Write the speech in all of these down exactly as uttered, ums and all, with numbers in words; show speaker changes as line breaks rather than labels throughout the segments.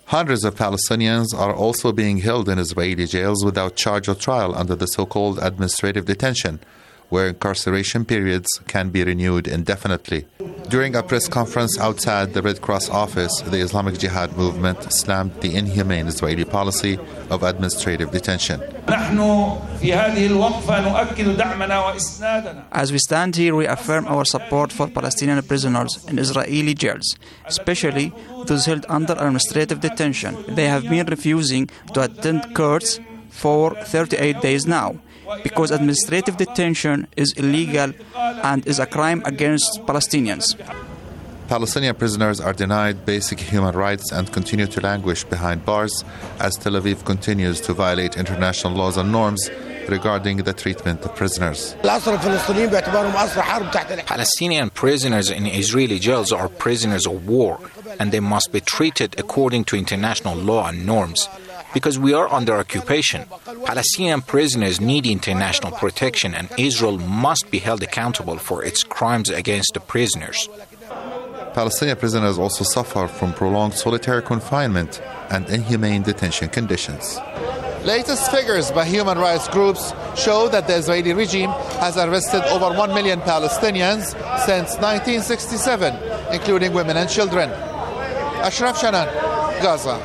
Hundreds of Palestinians are also being held in Israeli jails without charge or trial under the so-called administrative detention, where incarceration periods can be renewed indefinitely. During a press conference outside the Red Cross office, the Islamic Jihad movement slammed the inhumane Israeli policy of administrative detention.
As we stand here, we affirm our support for Palestinian prisoners in Israeli jails, especially those held under administrative detention. They have been refusing to attend courts for thirty-eight days now, because administrative detention is illegal and is a crime against Palestinians.
Palestinian prisoners are denied basic human rights and continue to languish behind bars as Tel Aviv continues to violate international laws and norms regarding the treatment of prisoners.
Palestinian prisoners in Israeli jails are prisoners of war, and they must be treated according to international law and norms. Because we are under occupation, Palestinian prisoners need international protection, and Israel must be held accountable for its crimes against the prisoners.
Palestinian prisoners also suffer from prolonged solitary confinement and inhumane detention conditions. Latest figures by human rights groups show that the Israeli regime has arrested over one million Palestinians since nineteen sixty-seven, including women and children. Ashraf Shanan, Gaza.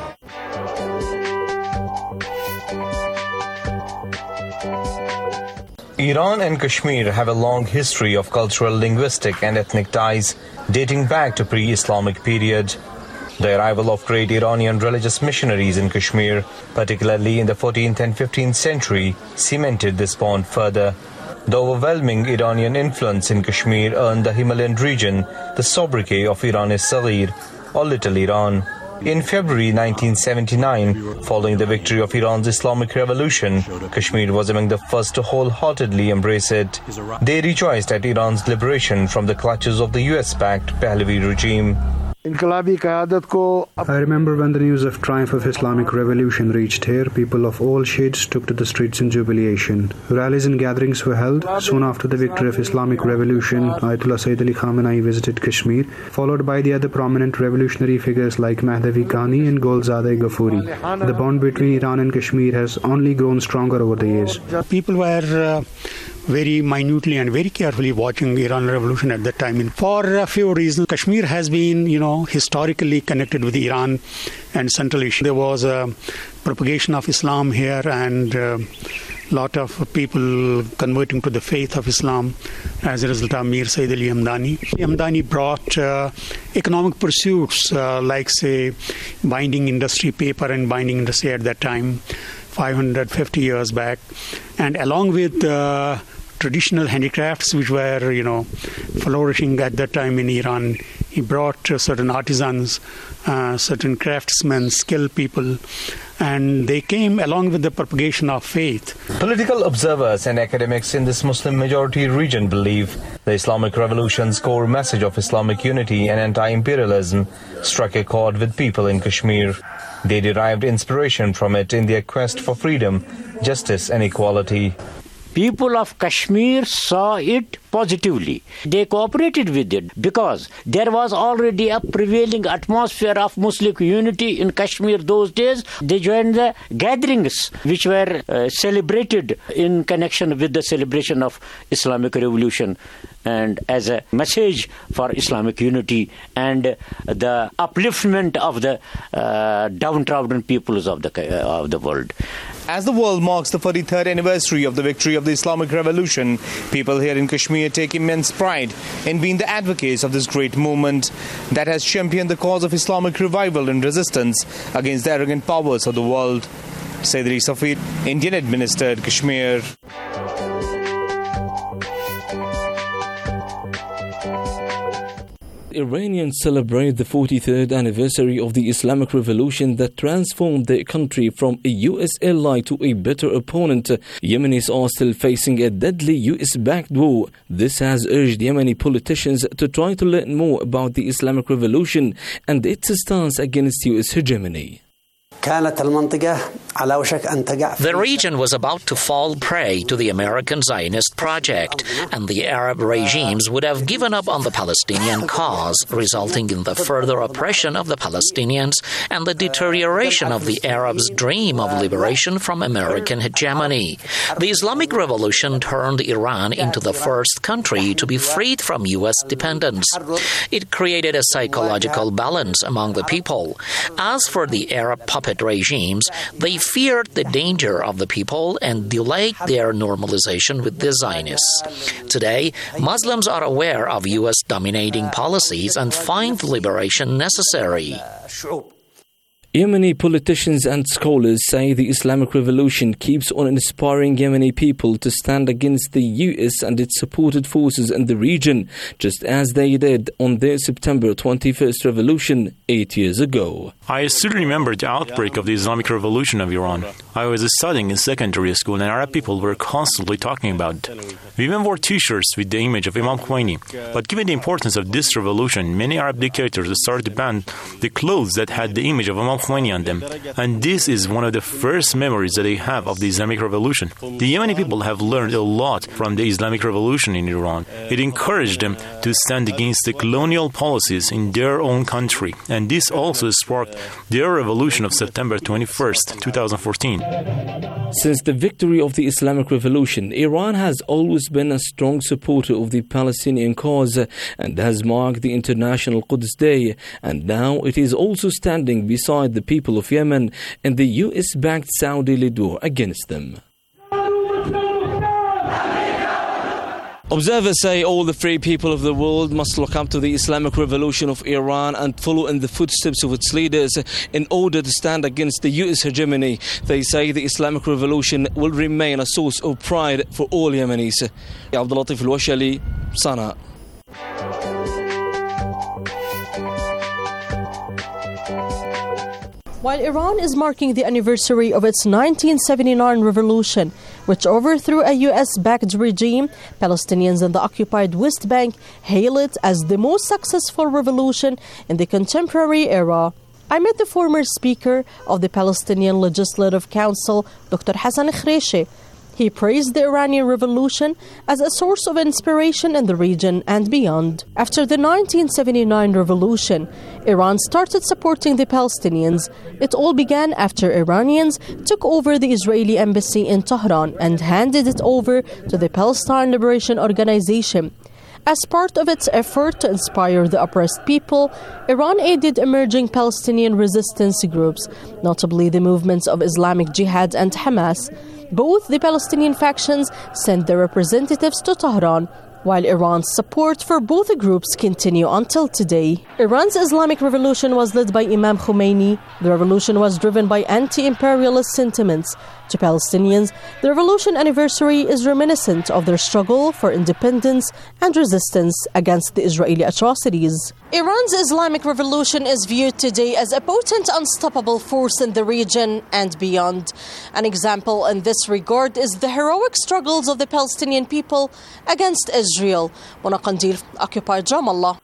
Iran and Kashmir have a long history of cultural, linguistic and ethnic ties dating back to pre-Islamic period. The arrival of great Iranian religious missionaries in Kashmir, particularly in the fourteenth and fifteenth century, cemented this bond further. The overwhelming Iranian influence in Kashmir earned the Himalayan region the sobriquet of Iran-e-Saghir, or Little Iran. In February nineteen seventy-nine, following the victory of Iran's Islamic Revolution, Kashmir was among the first to wholeheartedly embrace it. They rejoiced at Iran's liberation from the clutches of the U S-backed Pahlavi regime.
I remember when the news of triumph of Islamic Revolution reached here, people of all shades took to the streets in jubilation. Rallies and gatherings were held. Soon after the victory of Islamic Revolution, Ayatollah Sayyid Ali Khamenei visited Kashmir, followed by the other prominent revolutionary figures like Mahdavi Ghani and Golzadeh Ghafoori. The bond between Iran and Kashmir has only grown stronger over the years.
People were uh, very minutely and very carefully watching the Iran Revolution at that time. For a few reasons, Kashmir has been, you know, historically connected with Iran and Central Asia. There was a propagation of Islam here and a lot of people converting to the faith of Islam as a result of Mir Sayyid Ali Hamdani. Hamdani brought uh, economic pursuits uh, like, say, binding industry, paper and binding industry at that time, five hundred fifty years back. And along with uh, traditional handicrafts which were, you know, flourishing at that time in Iran, he brought uh, certain artisans, uh, certain craftsmen, skilled people, and they came along with the propagation of faith.
Political observers and academics in this Muslim-majority region believe the Islamic Revolution's core message of Islamic unity and anti-imperialism struck a chord with people in Kashmir. They derived inspiration from it in their quest for freedom, justice and equality.
People of Kashmir saw it positively. They cooperated with it because there was already a prevailing atmosphere of Muslim unity in Kashmir those days. They joined the gatherings which were uh, celebrated in connection with the celebration of Islamic Revolution and as a message for Islamic unity and the upliftment of the uh, downtrodden peoples of the, uh, of the world.
As the world marks the forty-third anniversary of the victory of the Islamic Revolution, people here in Kashmir take immense pride in being the advocates of this great movement that has championed the cause of Islamic revival and resistance against the arrogant powers of the world. Sayyid Ali Safir, Indian administered Kashmir.
Iranians celebrate the forty-third anniversary of the Islamic Revolution that transformed their country from a U S ally to a bitter opponent. Yemenis are still facing a deadly U S-backed war. This has urged Yemeni politicians to try to learn more about the Islamic Revolution and its stance against U S hegemony.
كانت المنطقة The region was about to fall prey to the American Zionist project, and the Arab regimes would have given up on the Palestinian cause, resulting in the further oppression of the Palestinians and the deterioration of the Arabs' dream of liberation from American hegemony. The Islamic Revolution turned Iran into the first country to be freed from U S dependence. It created a psychological balance among the people. As for the Arab puppet regimes, they feared the danger of the people and delayed their normalization with the Zionists. Today, Muslims are aware of U S dominating policies and find liberation necessary.
Yemeni politicians and scholars say the Islamic Revolution keeps on inspiring Yemeni people to stand against the U S and its supported forces in the region, just as they did on their September twenty-first revolution eight years ago.
I still remember the outbreak of the Islamic Revolution of Iran. I was studying in secondary school and Arab people were constantly talking about it. We even wore t-shirts with the image of Imam Khomeini. But given the importance of this revolution, many Arab dictators started to ban the clothes that had the image of Imam Khomeini on them. And this is one of the first memories that they have of the Islamic Revolution. The Yemeni people have learned a lot from the Islamic Revolution in Iran. It encouraged them to stand against the colonial policies in their own country. And this also sparked their revolution of September twenty-first, twenty fourteen.
Since the victory of the Islamic Revolution, Iran has always been a strong supporter of the Palestinian cause and has marked the International Quds Day. And now it is also standing beside the people of Yemen in the U S-backed Saudi-led war against them. Observers say all the free people of the world must look up to the Islamic Revolution of Iran and follow in the footsteps of its leaders in order to stand against the U S hegemony. They say the Islamic Revolution will remain a source of pride for all Yemenis. Abdul Latif Al-Washali, Sana.
While Iran is marking the anniversary of its nineteen seventy-nine revolution, which overthrew a U S-backed regime, Palestinians in the occupied West Bank hail it as the most successful revolution in the contemporary era. I met the former speaker of the Palestinian Legislative Council, Doctor Hassan Khreishi. He praised the Iranian Revolution as a source of inspiration in the region and beyond. After the nineteen seventy-nine revolution, Iran started supporting the Palestinians. It all began after Iranians took over the Israeli embassy in Tehran and handed it over to the Palestine Liberation Organization. As part of its effort to inspire the oppressed people, Iran aided emerging Palestinian resistance groups, notably the movements of Islamic Jihad and Hamas. Both the Palestinian factions sent their representatives to Tehran, while Iran's support for both groups continue until today. Iran's Islamic Revolution was led by Imam Khomeini. The revolution was driven by anti-imperialist sentiments. To Palestinians, the revolution anniversary is reminiscent of their struggle for independence and resistance against the Israeli atrocities. Iran's Islamic Revolution is viewed today as a potent, unstoppable force in the region and beyond. An example in this regard is the heroic struggles of the Palestinian people against Israel. Mona Qandil, occupied Ramallah.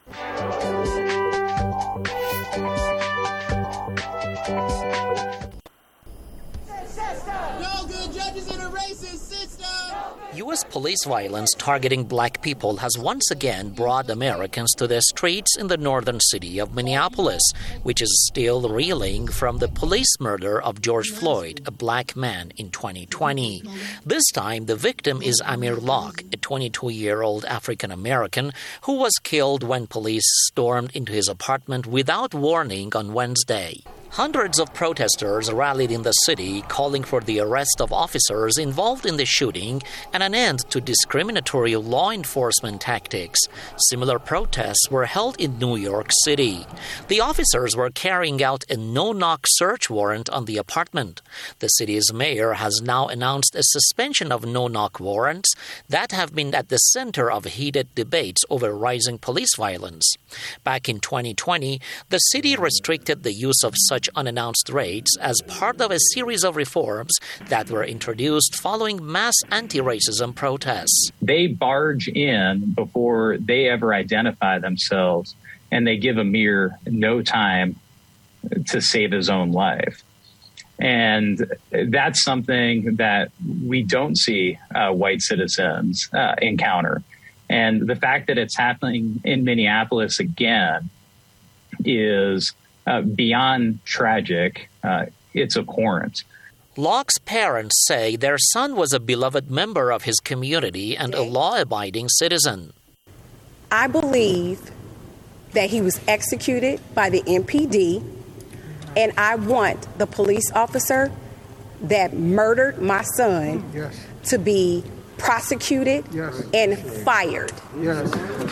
U S police violence targeting black people has once again brought Americans to the streets in the northern city of Minneapolis, which is still reeling from the police murder of George Floyd, a black man, in twenty twenty. This time, the victim is Amir Locke, a twenty-two-year-old African-American who was killed when police stormed into his apartment without warning on Wednesday. Hundreds of protesters rallied in the city, calling for the arrest of officers involved in the shooting and an end to discriminatory law enforcement tactics. Similar protests were held in New York City. The officers were carrying out a no-knock search warrant on the apartment. The city's mayor has now announced a suspension of no-knock warrants that have been at the center of heated debates over rising police violence. Back in twenty twenty, the city restricted the use of such unannounced raids as part of a series of reforms that were introduced following mass anti-racism protests.
They barge in before they ever identify themselves, and they give Amir no time to save his own life. And that's something that we don't see uh, white citizens uh, encounter. And the fact that it's happening in Minneapolis again is uh, beyond tragic. Uh, it's abhorrent.
Locke's parents say their son was a beloved member of his community and a law-abiding citizen.
I believe that he was executed by the M P D, and I want the police officer that murdered my son yes. to be prosecuted yes. and fired. Yes.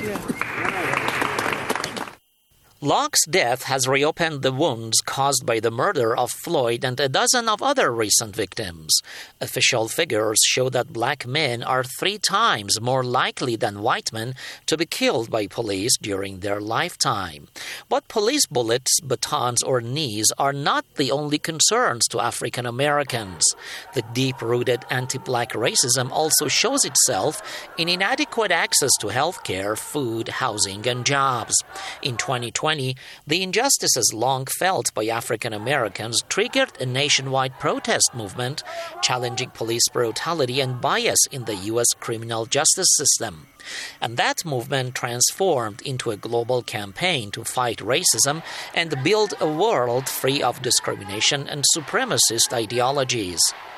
Locke's death has reopened the wounds caused by the murder of Floyd and a dozen of other recent victims. Official figures show that black men are three times more likely than white men to be killed by police during their lifetime. But police bullets, batons, or knees are not the only concerns to African Americans. The deep-rooted anti-black racism also shows itself in inadequate access to health care, food, housing, and jobs. In twenty twenty, the injustices long felt by African Americans triggered a nationwide protest movement challenging police brutality and bias in the U S criminal justice system. And that movement transformed into a global campaign to fight racism and build a world free of discrimination and supremacist ideologies.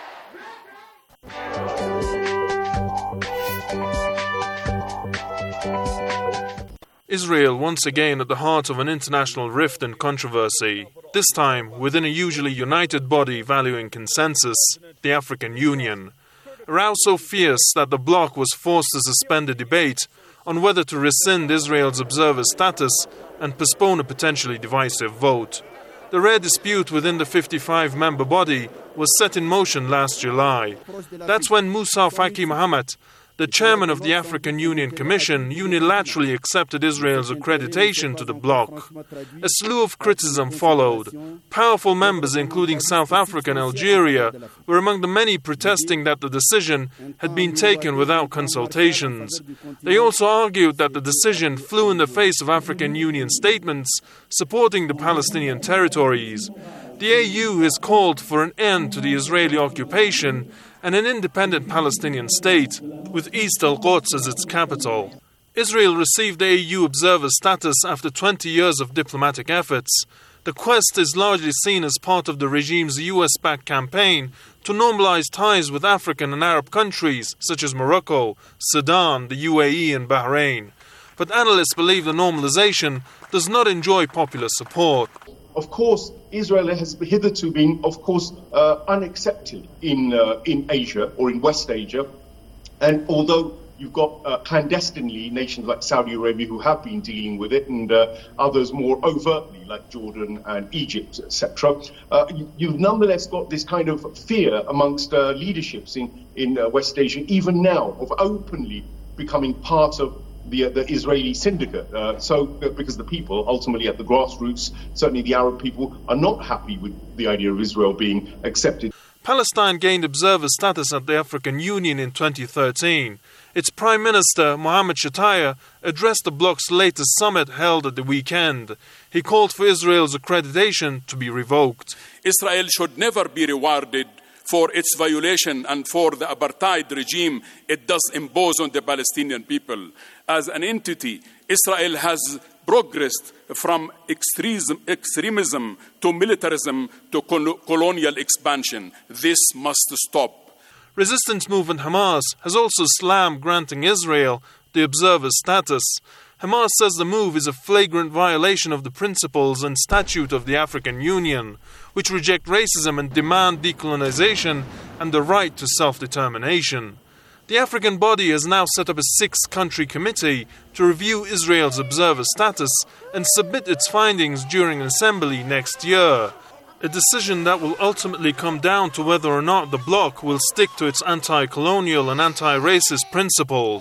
Israel once again at the heart of an international rift and controversy, this time within a usually united body valuing consensus, the African Union. A row so fierce that the bloc was forced to suspend a debate on whether to rescind Israel's observer status and postpone a potentially divisive vote. The rare dispute within the fifty-five member body was set in motion last July. That's when Moussa Faki Mohammed, the chairman of the African Union Commission, unilaterally accepted Israel's accreditation to the bloc. A slew of criticism followed. Powerful members, including South Africa and Algeria, were among the many protesting that the decision had been taken without consultations. They also argued that the decision flew in the face of African Union statements supporting the Palestinian territories. The A U has called for an end to the Israeli occupation and an independent Palestinian state, with East Al-Quds as its capital. Israel received the A U observer status after twenty years of diplomatic efforts. The quest is largely seen as part of the regime's U S-backed campaign to normalize ties with African and Arab countries such as Morocco, Sudan, the U A E and Bahrain. But analysts believe the normalization does not enjoy popular support.
Of course, Israel has hitherto been, of course, uh, unaccepted in uh, in Asia or in West Asia. And although you've got uh, clandestinely nations like Saudi Arabia who have been dealing with it, and uh, others more overtly like Jordan and Egypt, et cetera, uh, you, you've nonetheless got this kind of fear amongst uh, leaderships in, in uh, West Asia, even now, of openly becoming part of The, the Israeli syndicate. Uh, so, uh, because the people, ultimately at the grassroots, certainly the Arab people, are not happy with the idea of Israel being accepted.
Palestine gained observer status at the African Union in twenty thirteen. Its Prime Minister, Mohammed Shtayyeh, addressed the bloc's latest summit held at the weekend. He called for Israel's accreditation to be revoked.
Israel should never be rewarded for its violation and for the apartheid regime it does impose on the Palestinian people. As an entity, Israel has progressed from extremism, extremism to militarism to col- colonial expansion. This must stop.
Resistance movement Hamas has also slammed granting Israel the observer status. Hamas says the move is a flagrant violation of the principles and statute of the African Union, which reject racism and demand decolonization and the right to self-determination. The African body has now set up a six-country committee to review Israel's observer status and submit its findings during an assembly next year. A decision that will ultimately come down to whether or not the bloc will stick to its anti-colonial and anti-racist principles.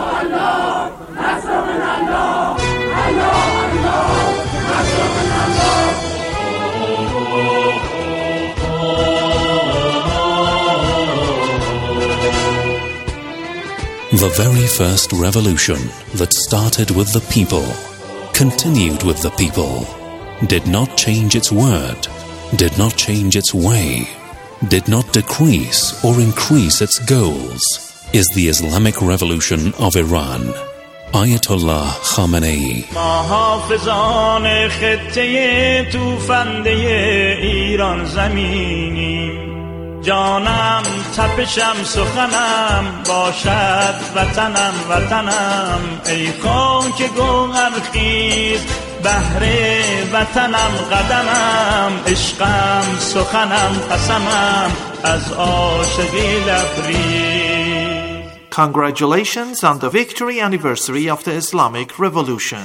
Allah, Allah, Allah, Allah, Allah, Allah. The very first revolution that started with the people, continued with the people, did not change its word, did not change its way, did not decrease or increase its goals, is the Islamic Revolution of Iran. Ayatollah Khamenei.
محافظان خطه توفنده ایران زمینیم جانم تپشم سخنم باشد وطنم وطنم ای خاک گوهرخیز بهر وطنم قدمم عشقم سخنم قسمم از عاشقی لبریز.
Congratulations on the victory anniversary of the Islamic Revolution.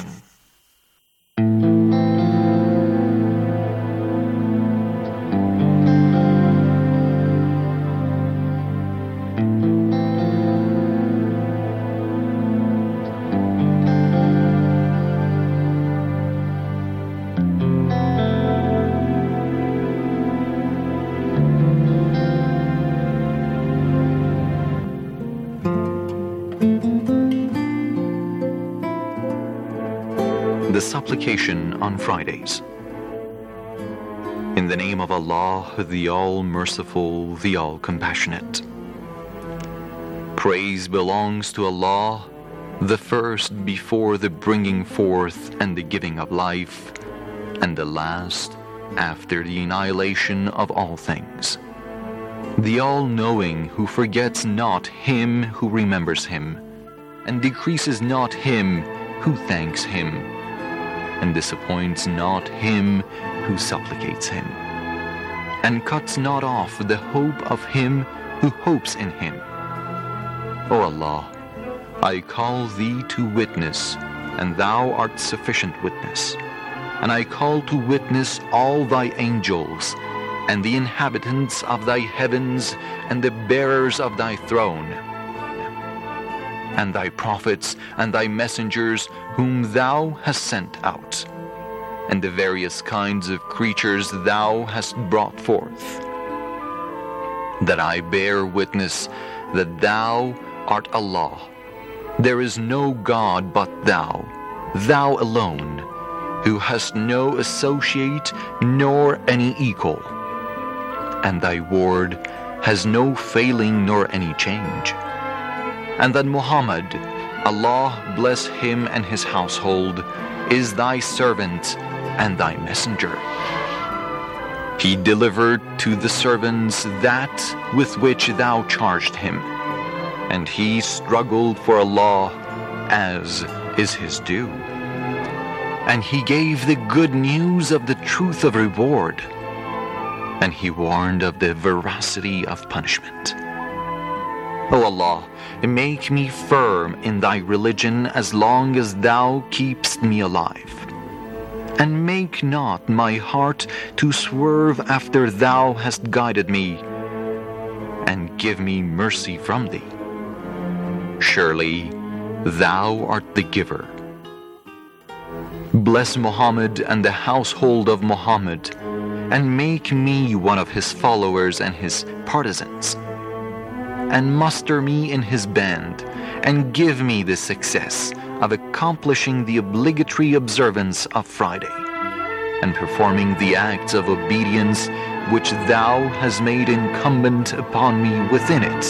The supplication on Fridays. In the name of Allah, the All-Merciful, the All-Compassionate. Praise belongs to Allah, the first before the bringing forth and the giving of life, and the last after the annihilation of all things. The All-Knowing who forgets not him who remembers him, and decreases not him who thanks him, and disappoints not him who supplicates him, and cuts not off the hope of him who hopes in him. O Allah, I call thee to witness, and thou art sufficient witness, and I call to witness all thy angels, and the inhabitants of thy heavens, and the bearers of thy throne, and thy prophets and thy messengers whom thou hast sent out, and the various kinds of creatures thou hast brought forth, that I bear witness that thou art Allah. There is no God but thou, thou alone, who hast no associate nor any equal, and thy word has no failing nor any change. And that Muhammad, Allah bless him and his household, is thy servant and thy messenger. He delivered to the servants that with which thou charged him, and he struggled for Allah as is his due. And he gave the good news of the truth of reward, and he warned of the veracity of punishment. O Allah, make me firm in thy religion as long as thou keepst me alive, and make not my heart to swerve after thou hast guided me, and give me mercy from thee. Surely thou art the giver. Bless Muhammad and the household of Muhammad, and make me one of his followers and his partisans, and muster me in his band, and give me the success of accomplishing the obligatory observance of Friday, and performing the acts of obedience which thou hast made incumbent upon me within it,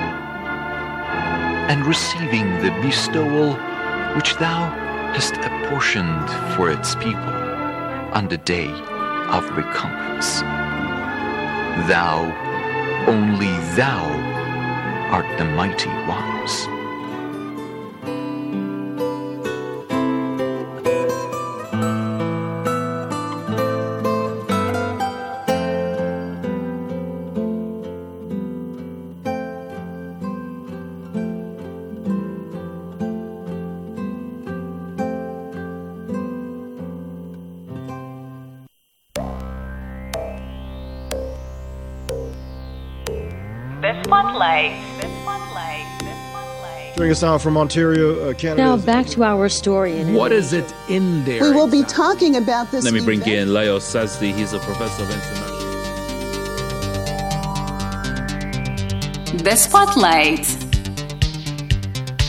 and receiving the bestowal which thou hast apportioned for its people on the day of recompense. Thou, only thou, art the mighty ones.
The Spotlight.
Joining us now from Ontario, uh, Canada.
Now back to our story. In
what is it in there?
We will be talking about this.
Let me bring
event.
in Leo Sazdi. He's a professor of international.
The Spotlight.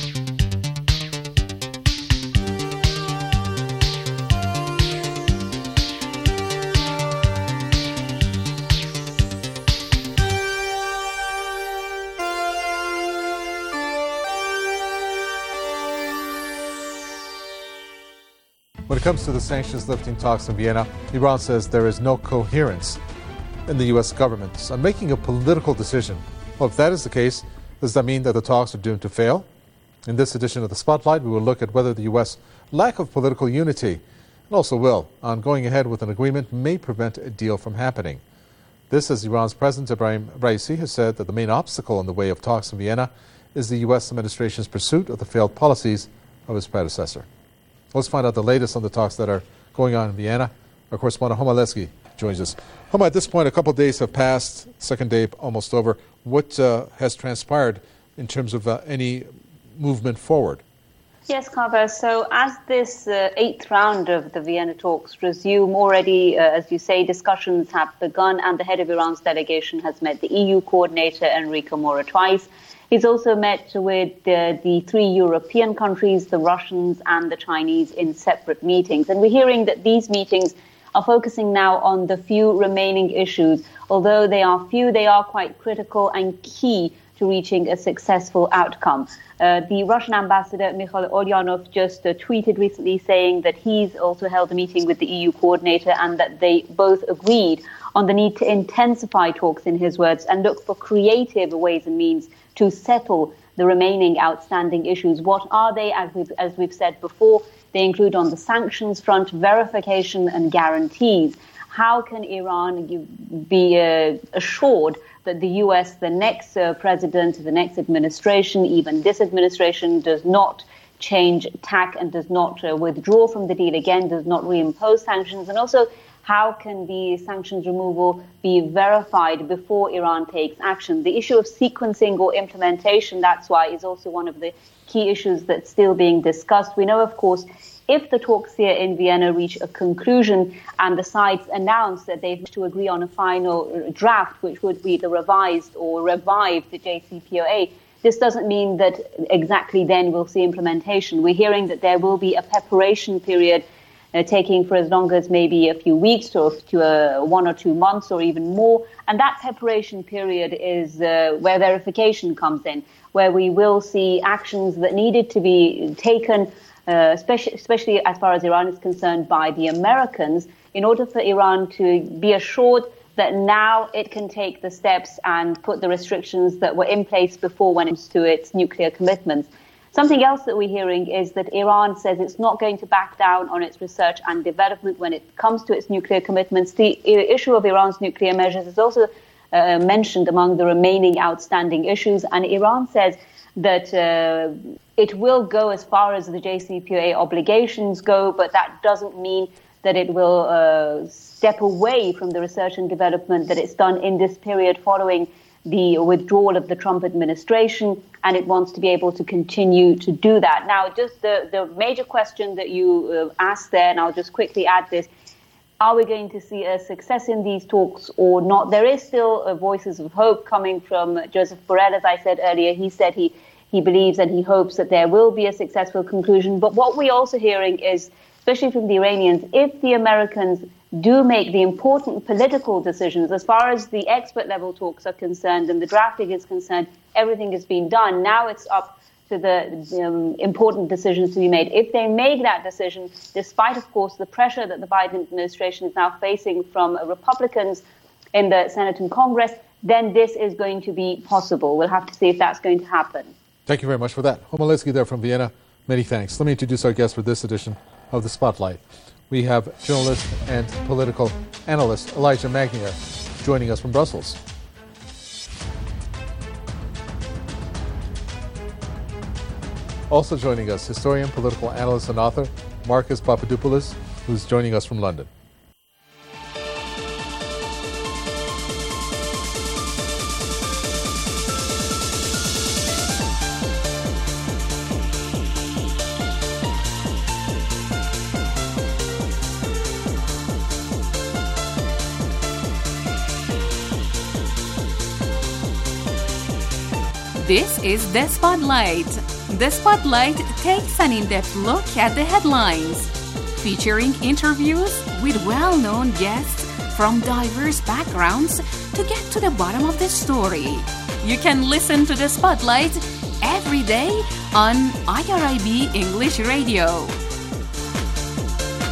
When it comes to the sanctions lifting talks in Vienna, Iran says there is no coherence in the U S government on making a political decision. Well, if that is the case, does that mean that the talks are doomed to fail? In this edition of The Spotlight, we will look at whether the U S lack of political unity, and also will, on going ahead with an agreement, may prevent a deal from happening. This, as Iran's President Ebrahim Raisi has said that the main obstacle in the way of talks in Vienna is the U S administration's pursuit of the failed policies of his predecessor. Let's find out the latest on the talks that are going on in Vienna. Our correspondent Homa Lesky joins us. Homa, at this point, a couple of days have passed, second day almost over. What uh, has transpired in terms of uh, any movement forward?
Yes, Kaveh. So as this uh, eighth round of the Vienna talks resume, already, uh, as you say, discussions have begun, and the head of Iran's delegation has met the E U coordinator, Enrico Mora, twice. He's also met with uh, the three European countries, the Russians and the Chinese, in separate meetings. And we're hearing that these meetings are focusing now on the few remaining issues. Although they are few, they are quite critical and key to reaching a successful outcome. Uh, the Russian ambassador, Mikhail Ulyanov, just uh, tweeted recently saying that he's also held a meeting with the E U coordinator and that they both agreed on the need to intensify talks, in his words, and look for creative ways and means to settle the remaining outstanding issues. What are they? As we've, as we've said before, they include on the sanctions front, verification and guarantees. How can Iran give, be uh, assured that the U S, the next uh, president, the next administration, even this administration, does not change tack and does not uh, withdraw from the deal again, does not reimpose sanctions? And also, how can the sanctions removal be verified before Iran takes action? The issue of sequencing or implementation, that's why, is also one of the key issues that's still being discussed. We know, of course, if the talks here in Vienna reach a conclusion and the sides announce that they've to agree on a final draft, which would be the revised or revived J C P O A, this doesn't mean that exactly then we'll see implementation. We're hearing that there will be a preparation period Uh, taking for as long as maybe a few weeks to, to uh, one or two months or even more. And that preparation period is uh, where verification comes in, where we will see actions that needed to be taken, uh, especially, especially as far as Iran is concerned, by the Americans, in order for Iran to be assured that now it can take the steps and put the restrictions that were in place before when it comes to its nuclear commitments. Something else that we're hearing is that Iran says it's not going to back down on its research and development when it comes to its nuclear commitments. The issue of Iran's nuclear measures is also uh, mentioned among the remaining outstanding issues, and Iran says that uh, it will go as far as the J C P O A obligations go, but that doesn't mean that it will uh, step away from the research and development that it's done in this period following the withdrawal of the Trump administration, and it wants to be able to continue to do that. Now, just the, the major question that you uh, asked there, and I'll just quickly add this, are we going to see a success in these talks or not? There is still uh, voices of hope coming from Joseph Borrell, as I said earlier. He said he, he believes and he hopes that there will be a successful conclusion. But what we're also hearing is, especially from the Iranians, if the Americans do make the important political decisions, as far as the expert-level talks are concerned and the drafting is concerned, everything has been done. Now it's up to the um, important decisions to be made. If they make that decision, despite, of course, the pressure that the Biden administration is now facing from Republicans in the Senate and Congress, then this is going to be possible. We'll have to see if that's going to happen.
Thank you very much for that. Homa Lesky there from Vienna. Many thanks. Let me introduce our guest for this edition of The Spotlight. We have journalist and political analyst Elijah Magnier joining us from Brussels. Also joining us, historian, political analyst and author Marcus Papadopoulos, who's joining us from London.
This is The Spotlight. The Spotlight takes an in-depth look at the headlines, featuring interviews with well-known guests from diverse backgrounds to get to the bottom of the story. You can listen to The Spotlight every day on I R I B English Radio.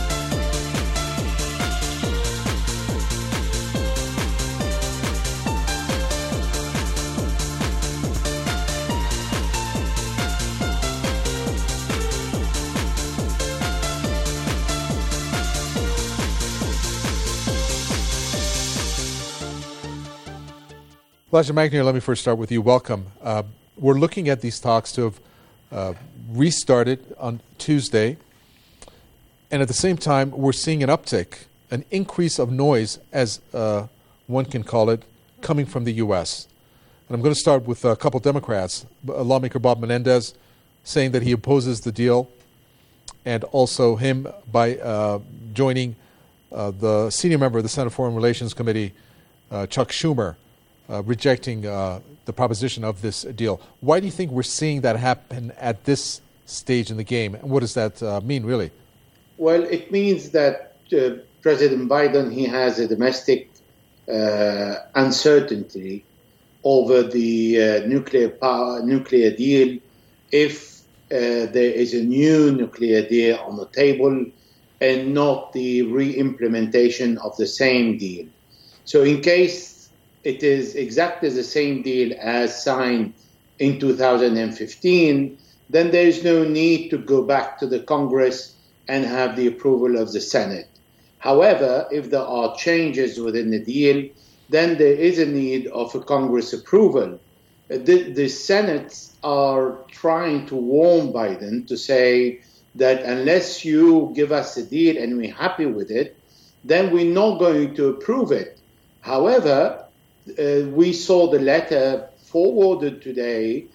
Elijah Magnier, let me first start with you. Welcome. Uh, we're looking at these talks to have uh, restarted on Tuesday, and at the same time, we're seeing an uptick, an increase of noise, as uh, one can call it, coming from the U S. And I'm going to start with a couple Democrats. Lawmaker Bob Menendez saying that he opposes the deal, and also him by uh, joining uh, the senior member of the Senate Foreign Relations Committee, uh, Chuck Schumer, uh, rejecting uh, the proposition of this deal. Why do you think we're seeing that happen at this stage in the game, and what does that uh, mean, really?
Well, it means that uh, President Biden, he has a domestic uh, uncertainty over the uh, nuclear power, nuclear deal. If uh, there is a new nuclear deal on the table and not the re-implementation of the same deal. So in case it is exactly the same deal as signed in two thousand fifteen, then there is no need to go back to the Congress and have the approval of the Senate. However, if there are changes within the deal, then there is a need of a Congress approval. The, the Senate are trying to warn Biden to say that unless you give us a deal and we're happy with it, then we're not going to approve it. However, uh, we saw the letter forwarded today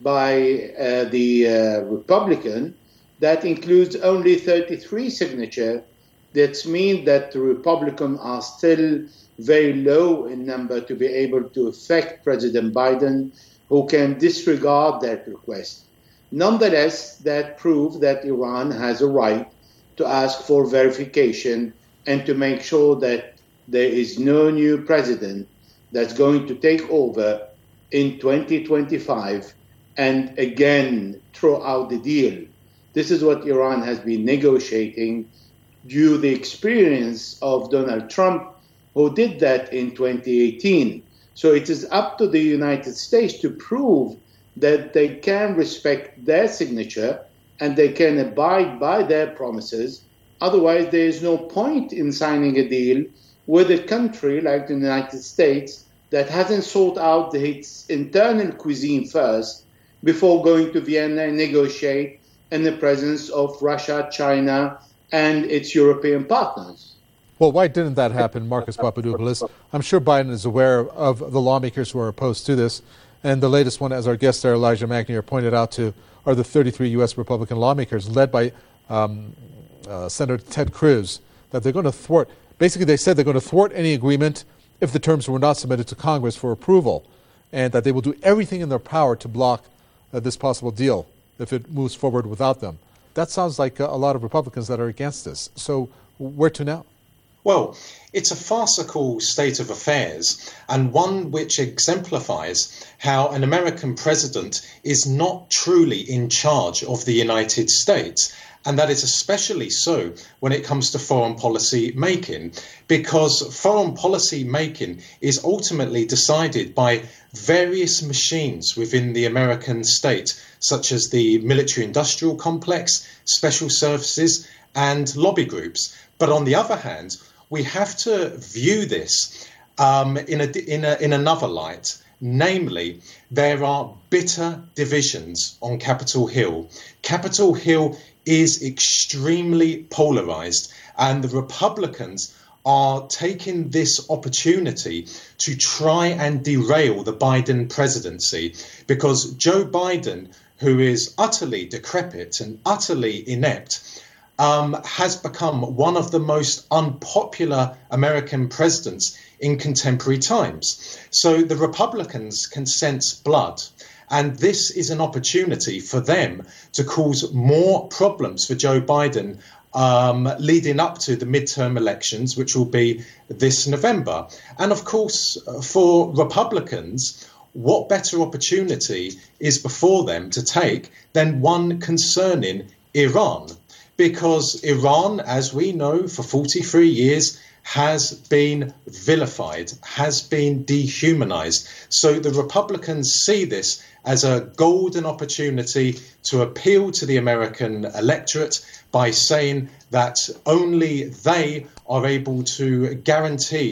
by uh, the uh, Republican that includes only thirty-three signatures. That means that the Republicans are still very low in number to be able to affect President Biden, who can disregard that request. Nonetheless, that proves that Iran has a right to ask for verification and to make sure that there is no new president that's going to take over in twenty twenty-five and again throw out the deal. This is what Iran has been negotiating due to the experience of Donald Trump, who did that in twenty eighteen. So it is up to the United States to prove that they can respect their signature and they can abide by their promises. Otherwise, there is no point in signing a deal with a country like the United States that hasn't sought out its internal cuisine first before going to Vienna and negotiate in the presence of Russia, China, and its European partners.
Well, why didn't that happen, Marcus Papadopoulos? I'm sure Biden is aware of the lawmakers who are opposed to this. And the latest one, as our guest there, Elijah Magnier, pointed out to, are the thirty-three U S Republican lawmakers led by um, uh, Senator Ted Cruz, that they're going to thwart. Basically, they said they're going to thwart any agreement if the terms were not submitted to Congress for approval, and that they will do everything in their power to block uh, this possible deal if it moves forward without them. That sounds like uh, a lot of Republicans that are against this. So where to now?
Well, it's a farcical state of affairs, and one which exemplifies how an American president is not truly in charge of the United States. And that is especially so when it comes to foreign policy making, because foreign policy making is ultimately decided by various machines within the American state, such as the military-industrial complex, special services, and lobby groups. But on the other hand, we have to view this um, in, a, in, a, in another light. Namely, there are bitter divisions on Capitol Hill. Capitol Hill is extremely polarized, and the Republicans are taking this opportunity to try and derail the Biden presidency, because Joe Biden, who is utterly decrepit and utterly inept, Um, has become one of the most unpopular American presidents in contemporary times. So the Republicans can sense blood, and this is an opportunity for them to cause more problems for Joe Biden um, leading up to the midterm elections, which will be this November. And of course, for Republicans, what better opportunity is before them to take than one concerning Iran? Because Iran, as we know, for forty-three years has been vilified, has been dehumanized. So the Republicans see this as a golden opportunity to appeal to the American electorate by saying that only they are able to guarantee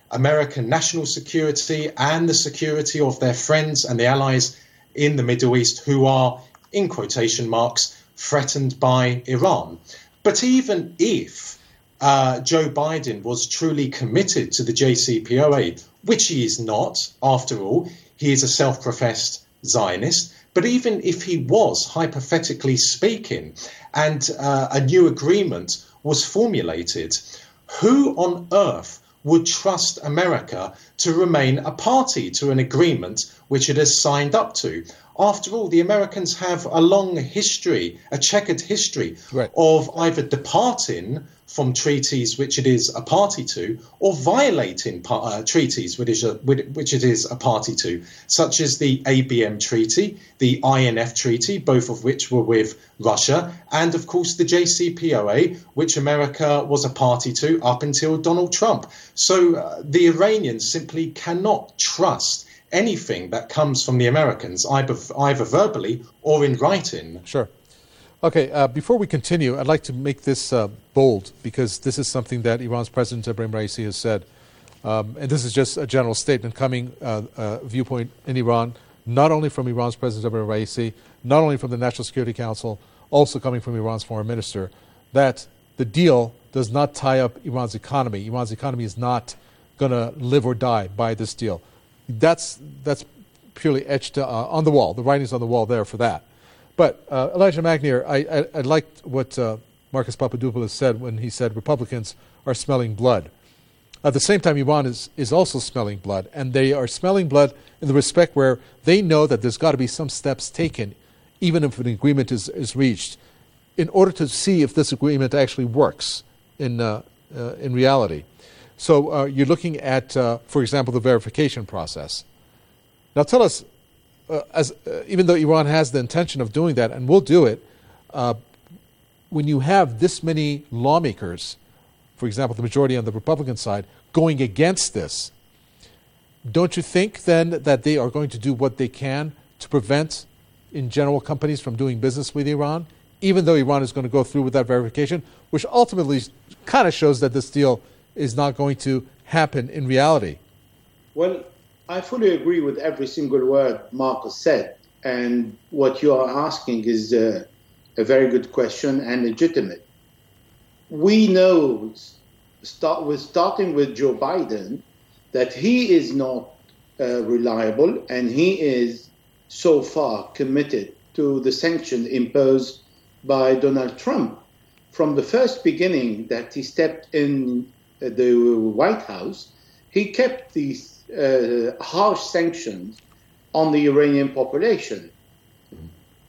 American national security and the security of their friends and the allies in the Middle East who are, in quotation marks, threatened by Iran. But even if uh, Joe Biden was truly committed to the J C P O A, which he is not, after all, he is a self-professed Zionist, but even if he was, hypothetically speaking, and uh, a new agreement was formulated, who on earth would trust America to remain a party to an agreement which it has signed up to? After all, the Americans have a long history, a checkered history, right, of either departing from treaties which it is a party to, or violating uh, treaties which, is a, which it is a party to, such as the A B M Treaty, the I N F Treaty, both of which were with Russia, and of course the J C P O A, which America was a party to up until Donald Trump. So uh, the Iranians simply cannot trust anything that comes from the Americans, either, either verbally or in writing.
Sure. Okay, uh, before we continue, I'd like to make this uh, bold, because this is something that Iran's President Ebrahim Raisi has said. Um, and this is just a general statement coming, uh, uh, viewpoint in Iran, not only from Iran's President Ebrahim Raisi, not only from the National Security Council, also coming from Iran's foreign minister, that the deal does not tie up Iran's economy. Iran's economy is not going to live or die by this deal. That's that's purely etched uh, on the wall. The writing's on the wall there for that. But uh, Elijah Magnier, I, I, I liked what uh, Marcus Papadopoulos said when he said Republicans are smelling blood. At the same time, Iran is, is also smelling blood, and they are smelling blood in the respect where they know that there's got to be some steps taken, even if an agreement is, is reached, in order to see if this agreement actually works in, uh, uh, in reality. So uh, you're looking at, uh, for example, the verification process. Now tell us, uh, as uh, even though Iran has the intention of doing that, and will do it, uh, when you have this many lawmakers, for example, the majority on the Republican side, going against this, don't you think then that they are going to do what they can to prevent, in general, companies from doing business with Iran, even though Iran is going to go through with that verification, which ultimately kind of shows that this deal is not going to happen in reality?
Well, I fully agree with every single word Marcus said. And what you are asking is a, a very good question and legitimate. We know, start with starting with Joe Biden, that he is not uh, reliable, and he is so far committed to the sanctions imposed by Donald Trump. From the first beginning that he stepped in the White House, he kept these uh, harsh sanctions on the Iranian population. Mm-hmm.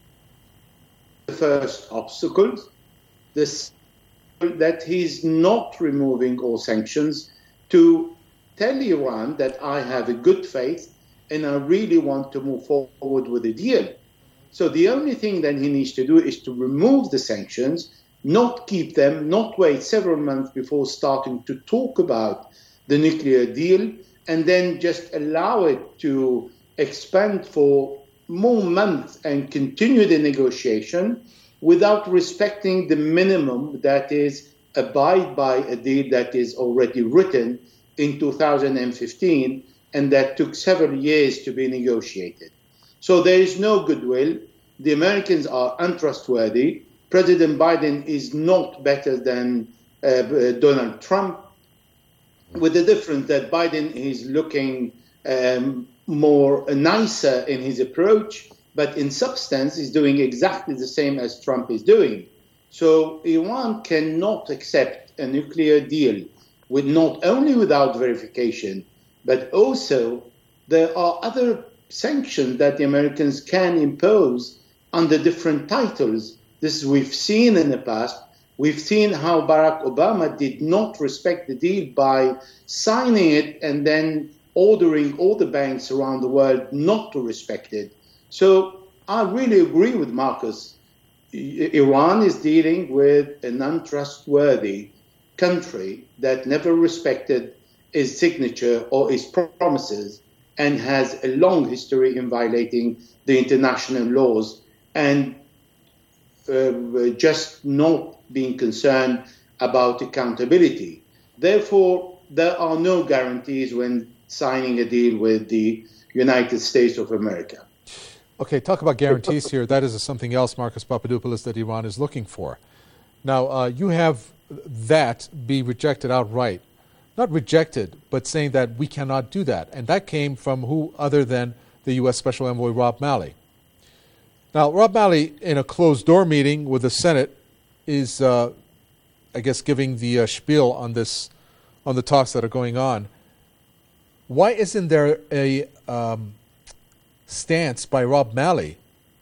The first obstacles, this that he's not removing all sanctions, to tell Iran that I have a good faith and I really want to move forward with a deal. So the only thing that he needs to do is to remove the sanctions, not keep them, not wait several months before starting to talk about the nuclear deal, and then just allow it to expand for more months and continue the negotiation without respecting the minimum, that is, abide by a deal that is already written in two thousand fifteen and that took several years to be negotiated. So there is no goodwill. The Americans are untrustworthy. President Biden is not better than uh, Donald Trump, with the difference that Biden is looking um, more uh, nicer in his approach, but in substance is doing exactly the same as Trump is doing. So Iran cannot accept a nuclear deal with not only without verification, but also there are other sanctions that the Americans can impose under different titles. This we've seen in the past. We've seen how Barack Obama did not respect the deal by signing it and then ordering all the banks around the world not to respect it. So I really agree with Marcus. Iran is dealing with an untrustworthy country that never respected his signature or his promises and has a long history in violating the international laws and uh, just not being concerned about accountability. Therefore, there are no guarantees when signing a deal with the United States of America.
Okay, talk about guarantees here. That is something else, Marcus Papadopoulos, that Iran is looking for. Now, uh, you have that be rejected outright. Not rejected, but saying that we cannot do that. And that came from who other than the U S Special Envoy Rob Malley. Now, Rob Malley, in a closed-door meeting with the Senate, is, uh, I guess, giving the uh, spiel on this, on the talks that are going on. Why isn't there a um, stance by Rob Malley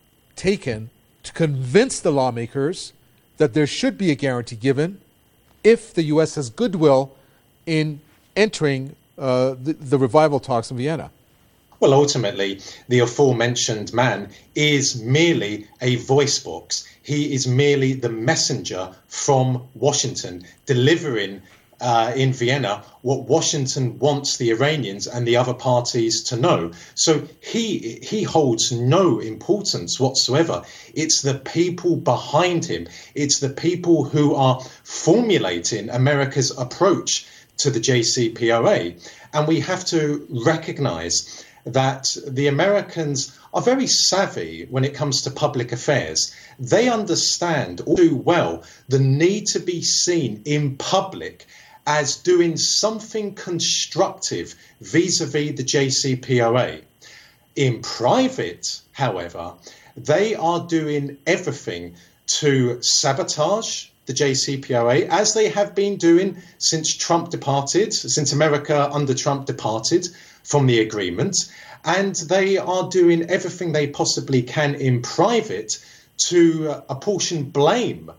taken to convince the lawmakers that there should be a guarantee given if the U S has goodwill in entering uh, the, the revival talks in Vienna?
Well, ultimately, the aforementioned man is merely a voice box. He is merely the messenger from Washington, delivering uh, in Vienna what Washington wants the Iranians and the other parties to know. So he he holds no importance whatsoever. It's the people behind him. It's the people who are formulating America's approach to the J C P O A. And we have to recognize that the Americans are very savvy when it comes to public affairs. They understand all too well the need to be seen in public as doing something constructive vis-a-vis the J C P O A. In private, however, they are doing everything to sabotage the J C P O A, as they have been doing since Trump departed, since America under Trump departed from the agreement. And they are doing everything they possibly can in private to uh, apportion blame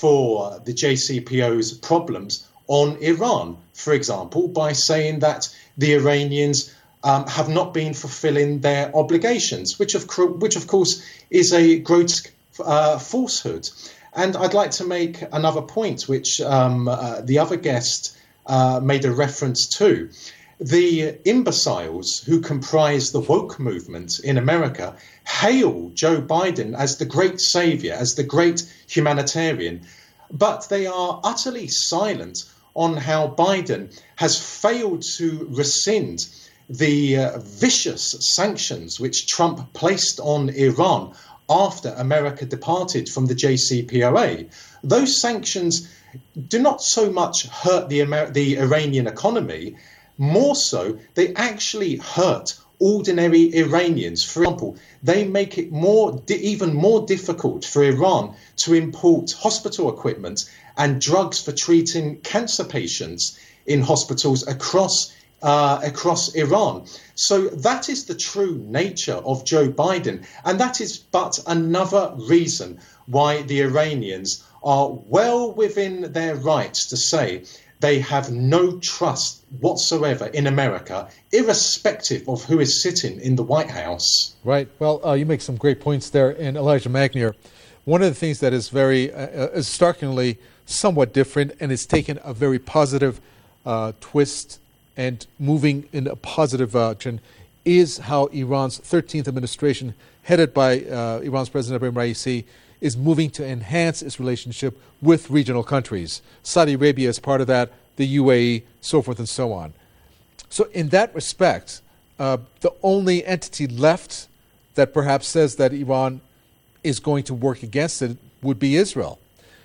for the J C P O's problems on Iran, for example, by saying that the Iranians um, have not been fulfilling their obligations, which of, co- which of course is a grotesque uh, falsehood. And I'd like to make another point, which um, uh, the other guest uh, made a reference to. The imbeciles who comprise the woke movement in America hail Joe Biden as the great savior, as the great humanitarian, but they are utterly silent on how Biden has failed to rescind the uh, vicious sanctions which Trump placed on Iran after America departed from the J C P O A. Those sanctions do not so much hurt the, Amer- the Iranian economy, more so they actually hurt ordinary Iranians. For example, they make it more di- even more difficult for Iran to import hospital equipment and drugs for treating cancer patients in hospitals across Uh, across Iran. So that is the true nature of Joe Biden. And that is but another reason why the Iranians are well within their rights to say they have no trust whatsoever in America, irrespective of who is sitting in the White House.
Right. Well, uh, you make some great points there. And Elijah Magnier, one of the things that is very, uh, is starkly somewhat different, and it's taken a very positive uh, twist and moving in a positive direction, is how Iran's thirteenth administration, headed by uh, Iran's President Ebrahim Raisi, is moving to enhance its relationship with regional countries. Saudi Arabia is part of that, the U A E, so forth and so on. So in that respect, uh, the only entity left that perhaps says that Iran is going to work against it would be Israel.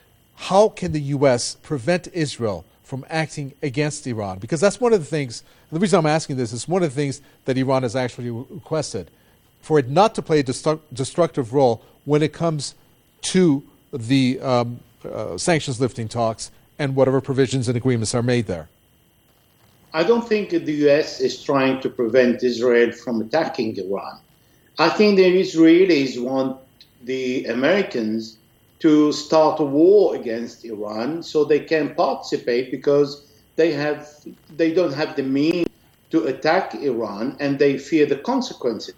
How can the U S prevent Israel from acting against Iran? Because that's one of the things, the reason I'm asking this is one of the things that Iran has actually requested, for it not to play a destru- destructive role when it comes to the um, uh, sanctions lifting talks and whatever provisions and agreements are made there.
I don't think the U S is trying to prevent Israel from attacking Iran. I think the Israelis want the Americans to start a war against Iran so they can participate, because they have they don't have the means to attack Iran and they fear the consequences.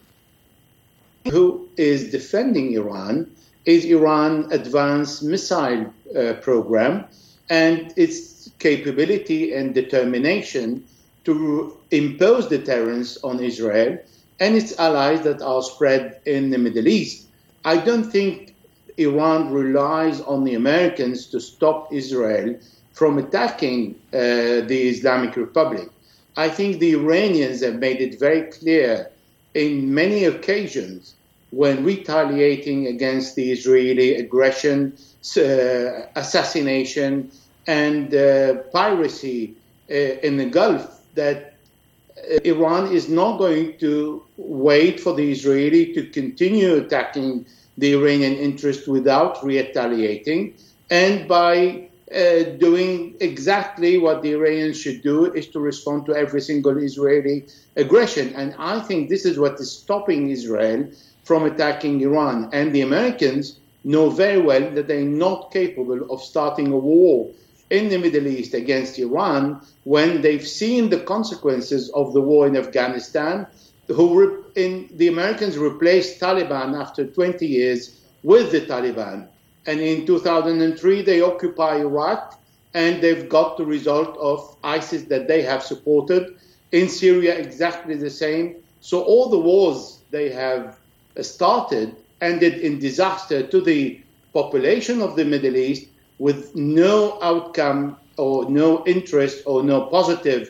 Who is defending Iran is Iran's advanced missile uh, program and its capability and determination to impose deterrence on Israel and its allies that are spread in the Middle East. I don't think Iran relies on the Americans to stop Israel from attacking uh, the Islamic Republic. I think the Iranians have made it very clear in many occasions when retaliating against the Israeli aggression, uh, assassination, and uh, piracy uh, in the Gulf, that uh, Iran is not going to wait for the Israeli to continue attacking the Iranian interest without retaliating, and by uh, doing exactly what the Iranians should do, is to respond to every single Israeli aggression. And I think this is what is stopping Israel from attacking Iran. And the Americans know very well that they're not capable of starting a war in the Middle East against Iran when they've seen the consequences of the war in Afghanistan. Who re- in, the Americans replaced Taliban after twenty years with the Taliban. And in two thousand three, they occupy Iraq, and they've got the result of ISIS that they have supported. In Syria, exactly the same. So all the wars they have started ended in disaster to the population of the Middle East, with no outcome or no interest or no positive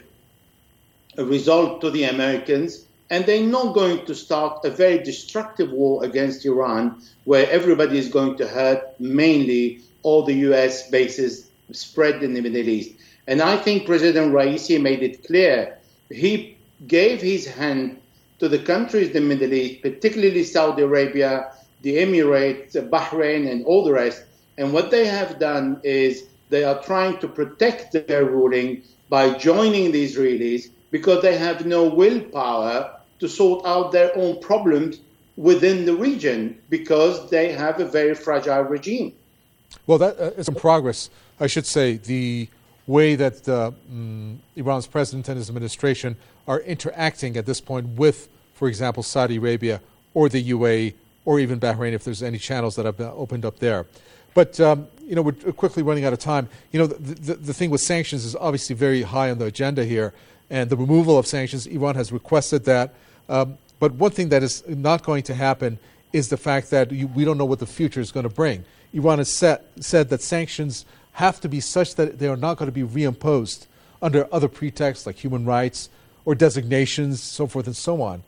result to the Americans. And they're not going to start a very destructive war against Iran, where everybody is going to hurt, mainly all the U S bases spread in the Middle East. And I think President Raisi made it clear. He gave his hand to the countries in the Middle East, particularly Saudi Arabia, the Emirates, Bahrain, and all the rest. And what they have done is they are trying to protect their ruling by joining the Israelis, because they have no willpower to sort out their own problems within the region, because they have a very fragile regime.
Well, that uh, is in progress. I should say the way that uh, um, Iran's president and his administration are interacting at this point with, for example, Saudi Arabia or the U A E or even Bahrain, if there's any channels that have been opened up there. But, um, you know, we're quickly running out of time. You know, the, the, the thing with sanctions is obviously very high on the agenda here, and the removal of sanctions, Iran has requested that. Um, but one thing that is not going to happen is the fact that you, we don't know what the future is going to bring. Iran has set, said that sanctions have to be such that they are not going to be reimposed under other pretexts like human rights or designations, so forth and so on.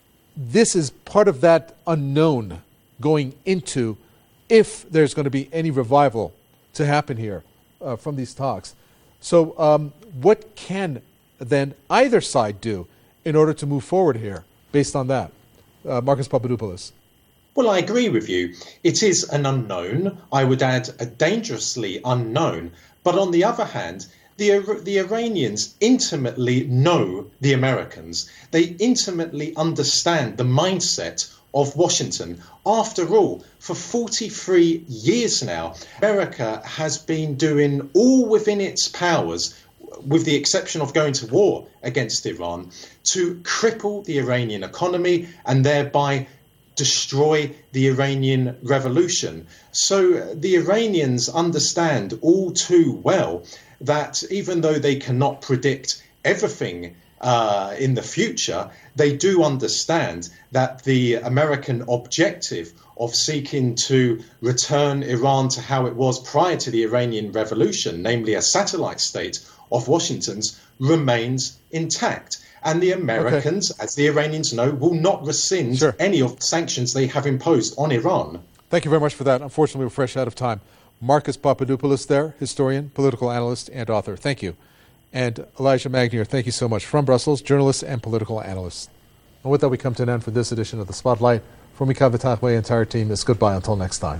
This is part of that unknown going into if there's going to be any revival to happen here uh, from these talks. So um, what can then either side do in order to move forward here based on that? Uh, Marcus Papadopoulos.
Well, I agree with you. It is an unknown. I would add a dangerously unknown. But on the other hand, the, the Iranians intimately know the Americans. They intimately understand the mindset of Washington. After all, for forty-three years now, America has been doing all within its powers, with the exception of going to war against Iran, to cripple the Iranian economy and thereby destroy the Iranian revolution. So the Iranians understand all too well that even though they cannot predict everything uh, in the future, they do understand that the American objective of seeking to return Iran to how it was prior to the Iranian revolution, namely a satellite state of Washington's, remains intact. And the Americans, okay. as the Iranians know, will not rescind sure. any of the sanctions they have imposed on Iran.
Thank you very much for that. Unfortunately, we're fresh out of time. Marcus Papadopoulos there, historian, political analyst, and author. Thank you. And Elijah Magnier, thank you so much. From Brussels, journalist and political analyst. And with that, we come to an end for this edition of The Spotlight. From Mikav Vitachwe, the entire team, it's goodbye until next time.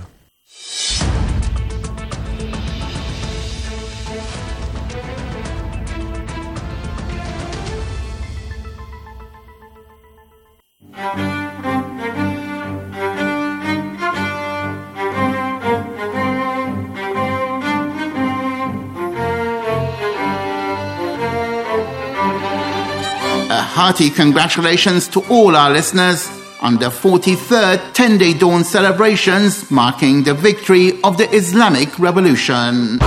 Hearty congratulations to all our listeners on the forty-third ten-day dawn celebrations marking the victory of the Islamic Revolution.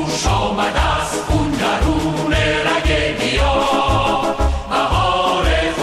آمد از خون درون رگ گیاه بهار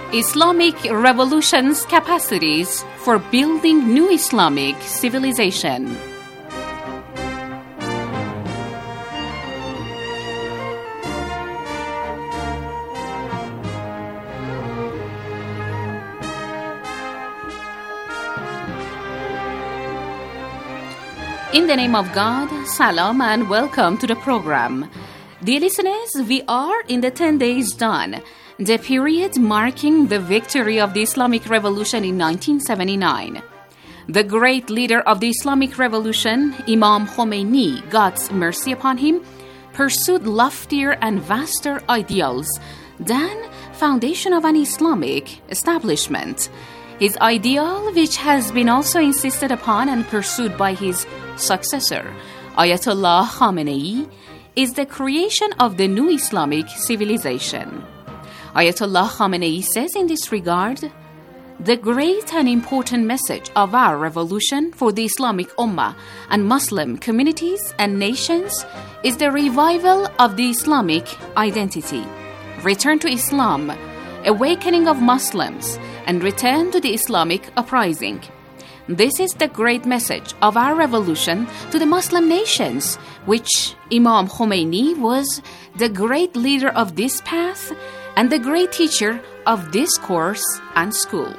Islamic revolution's capacities for building new Islamic civilization. In the name of God, salam and welcome to the program. Dear listeners, we are in the ten days done, the period marking the victory of the Islamic Revolution in nineteen seventy-nine. The great leader of the Islamic Revolution, Imam Khomeini, God's mercy upon him, pursued loftier and vaster ideals than foundation of an Islamic establishment. His ideal, which has been also insisted upon and pursued by his successor, Ayatollah Khamenei, is the creation of the new Islamic civilization. Ayatollah Khamenei says in this regard, the great and important message of our revolution for the Islamic Ummah and Muslim communities and nations is the revival of the Islamic identity, return to Islam, awakening of Muslims, and return to the Islamic uprising. This is the great message of our revolution to the Muslim nations, which Imam Khomeini was the great leader of this path and the great teacher of this course and school.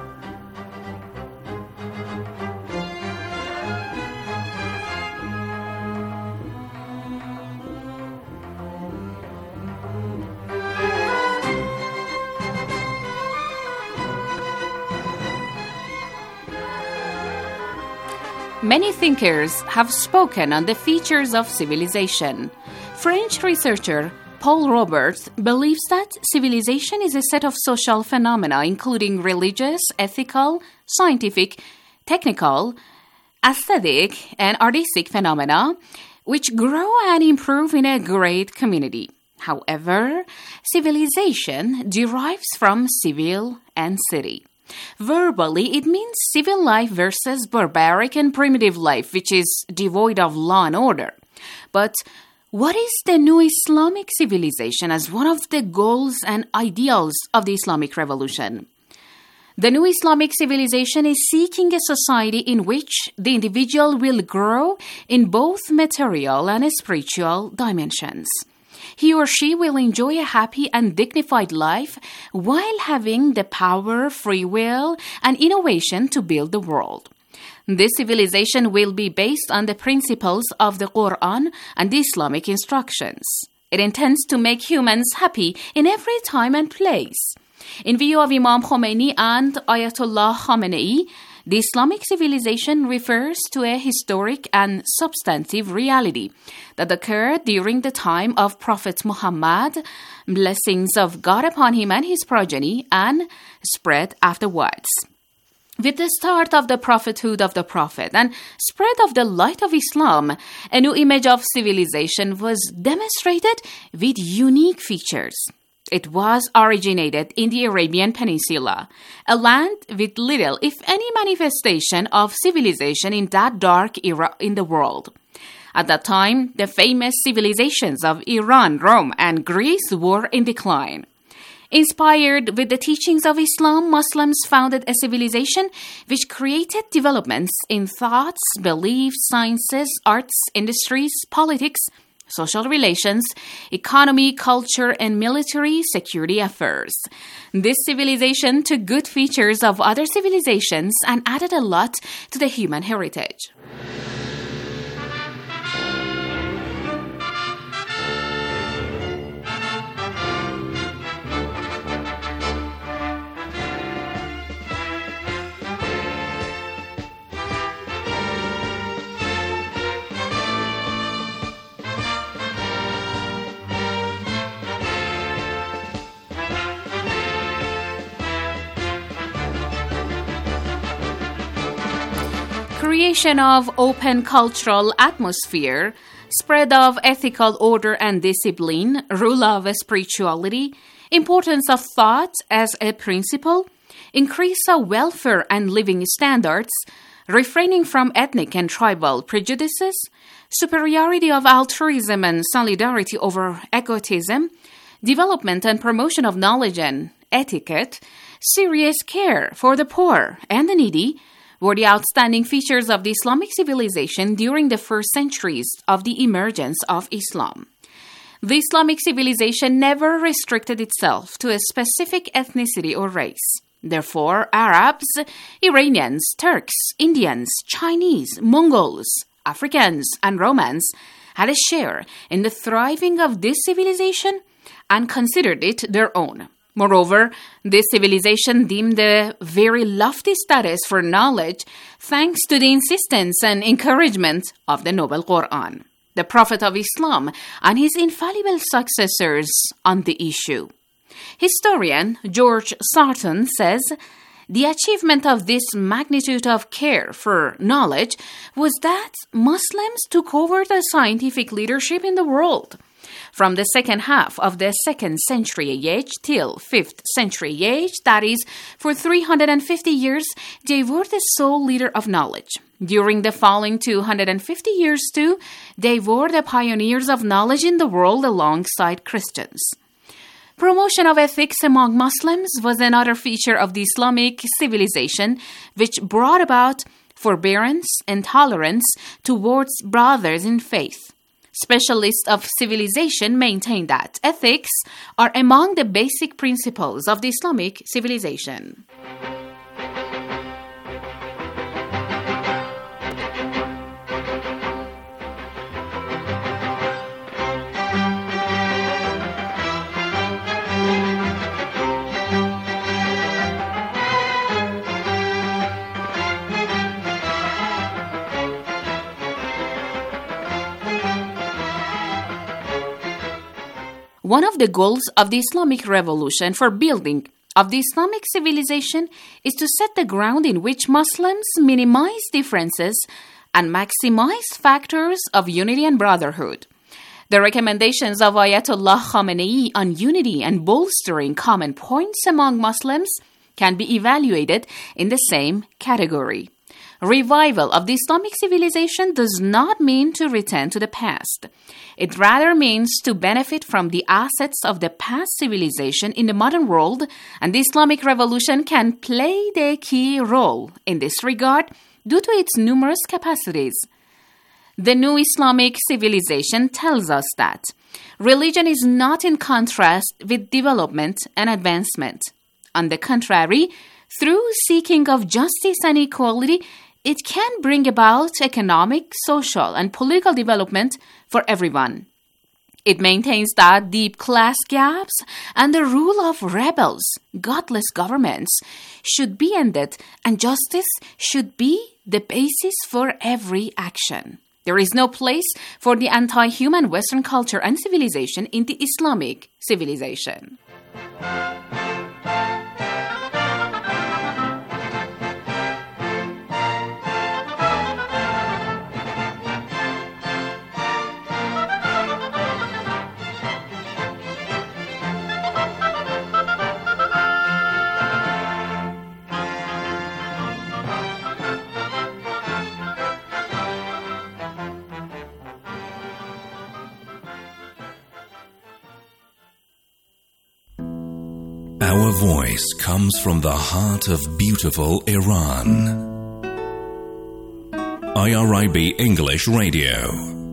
Many thinkers have spoken on the features of civilization. French researcher Paul Roberts believes that civilization is a set of social phenomena including religious, ethical, scientific, technical, aesthetic, and artistic phenomena which grow and improve in a great community. However, civilization derives from civil and city. Verbally, it means civil life versus barbaric and primitive life, which is devoid of law and order. But what is the new Islamic civilization as one of the goals and ideals of the Islamic Revolution? The new Islamic civilization is seeking a society in which the individual will grow in both material and spiritual dimensions. He or she will enjoy a happy and dignified life while having the power, free will, and innovation to build the world. This civilization will be based on the principles of the Quran and the Islamic instructions. It intends to make humans happy in every time and place. In view of Imam Khomeini and Ayatollah Khamenei, the Islamic civilization refers to a historic and substantive reality that occurred during the time of Prophet Muhammad, blessings of God upon him and his progeny, and spread afterwards. With the start of the prophethood of the Prophet and spread of the light of Islam, a new image of civilization was demonstrated with unique features. It was originated in the Arabian Peninsula, a land with little, if any, manifestation of civilization in that dark era in the world. At that time, the famous civilizations of Iran, Rome, and Greece were in decline. Inspired with the teachings of Islam, Muslims founded a civilization which created developments in thoughts, beliefs, sciences, arts, industries, politics, social relations, economy, culture, and military security affairs. This civilization took good features of other civilizations and added a lot to the human heritage. Creation of open cultural atmosphere, spread of ethical order and discipline, rule of spirituality, importance of thought as a principle, increase of welfare and living standards, refraining from ethnic and tribal prejudices, superiority of altruism and solidarity over egotism, development and promotion of knowledge and etiquette, serious care for the poor and the needy were the outstanding features of the Islamic civilization during the first centuries of the emergence of Islam. The Islamic civilization never restricted itself to a specific ethnicity or race. Therefore, Arabs, Iranians, Turks, Indians, Chinese, Mongols, Africans, and Romans had a share in the thriving of this civilization and considered it their own. Moreover, this civilization deemed a very lofty status for knowledge thanks to the insistence and encouragement of the Noble Quran, the Prophet of Islam, and his infallible successors on the issue. Historian George Sarton says, the achievement of this magnitude of care for knowledge was that Muslims took over the scientific leadership in the world. From the second half of the second century A H till fifth century A H, that is, for three hundred fifty years, they were the sole leader of knowledge. During the following two hundred fifty years too, they were the pioneers of knowledge in the world alongside Christians. Promotion of ethics among Muslims was another feature of the Islamic civilization, which brought about forbearance and tolerance towards brothers in faith. Specialists of civilization maintain that ethics are among the basic principles of the Islamic civilization. One of the goals of the Islamic revolution for building of the Islamic civilization is to set the ground in which Muslims minimize differences and maximize factors of unity and brotherhood. The recommendations of Ayatollah Khamenei on unity and bolstering common points among Muslims can be evaluated in the same category. Revival of the Islamic civilization does not mean to return to the past. It rather means to benefit from the assets of the past civilization in the modern world, and the Islamic revolution can play the key role in this regard due to its numerous capacities. The new Islamic civilization tells us that religion is not in contrast with development and advancement. On the contrary, through seeking of justice and equality, it can bring about economic, social, and political development for everyone. It maintains that deep class gaps and the rule of rebels, godless governments, should be ended, and justice should be the basis for every action. There is no place for the anti-human Western culture and civilization in the Islamic civilization.
Our voice comes from the heart of beautiful Iran. I R I B English Radio.